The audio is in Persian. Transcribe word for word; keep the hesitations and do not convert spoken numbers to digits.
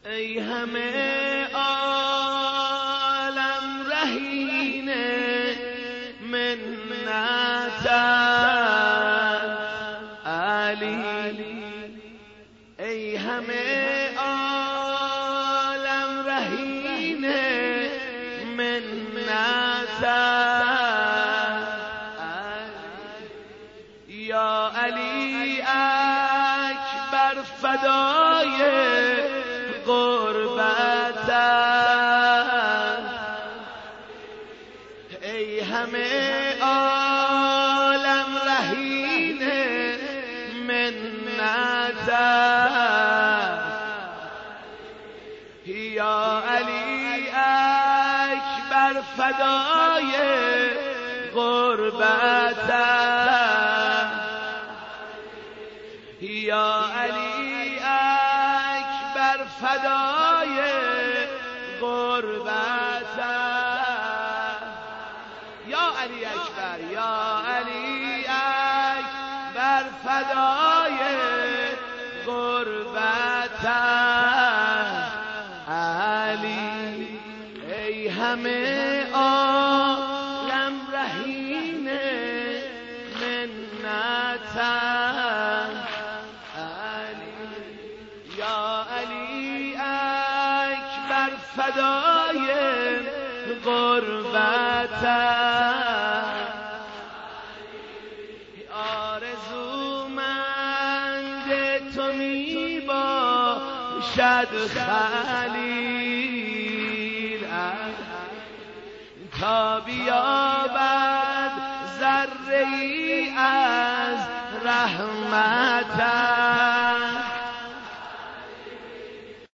ای همه عالم رهین منت علی، ای همه عالم رهین منت علی، یا علی اکبر فدای غربت، ای همه عالم رهین منت، یا علی اکبر فدای غربت، یا علی اکبر فدای غربت، یا علی اکبر، یا علی اکبر فدای غربت علی، ای همه عالم رهین منت فدای غربت، آرزومند تو می باشد خلیل، تا بیابد ذره ای از رحمت،